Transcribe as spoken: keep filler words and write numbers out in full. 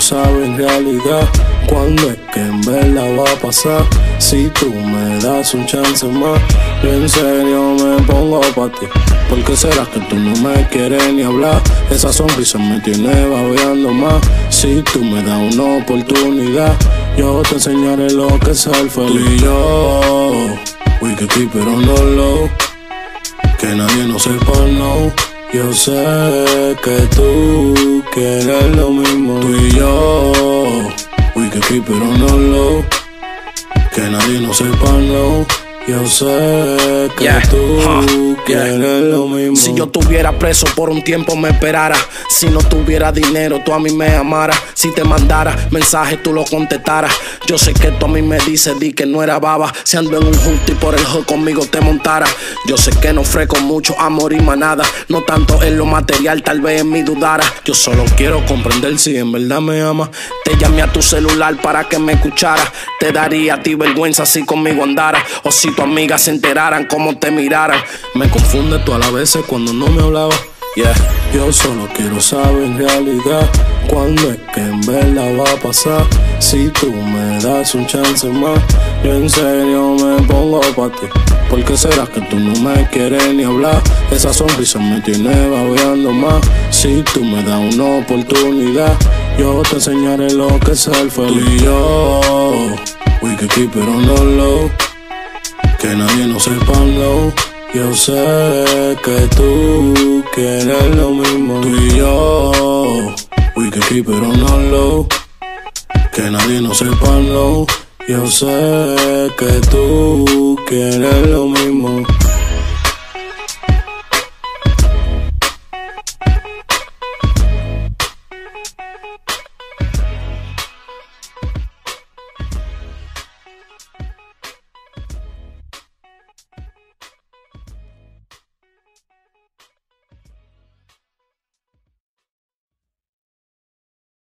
saber en realidad cuándo es que en verdad va a pasar. Si tú me das un chance más, yo en serio me pongo pa' ti. ¿Por qué será que tú no me quieres ni hablar? Esa sonrisa me tiene babeando más. Si tú me das una oportunidad, yo te enseñaré lo que es ser feliz. Tú y yo, we can keep it on the low, que nadie nos sepa, no. Yo sé que tú quieres lo mismo. Tú y yo, we can keep it on the low, que nadie nos sepa, no. Yo sé que yeah. tú huh. quieres yeah. lo mismo. Si yo estuviera preso por un tiempo me esperara. Si no tuviera dinero tú a mí me amaras. Si te mandara mensaje tú lo contestaras. Yo sé que tú a mí me dices di que no era baba. Si ando en un junto y por el hood conmigo te montara. Yo sé que no ofrezco mucho amor y manada. No tanto en lo material, tal vez en mi dudara. Yo solo quiero comprender si en verdad me amas. Te llamé a tu celular para que me escuchara. Te daría a ti vergüenza si conmigo andara. O si tus amigas se enteraran cómo te miraran. Me confunde tú a las veces cuando no me hablaba. Yeah. Yo solo quiero saber en realidad cuándo es que en verdad va a pasar. Si tú me das un chance más, yo en serio me pongo pa' ti. ¿Por qué será que tú no me quieres ni hablar? Esa sonrisa me tiene babeando más. Si tú me das una oportunidad, yo te enseñaré lo que es ser feliz. Tú y yo, we can keep it on the low, que nadie nos sepa, no. Yo sé que tú quieres lo mismo. Tú y yo, we can keep it on the low, que nadie nos sepa, no. Yo sé que tú quieres lo mismo.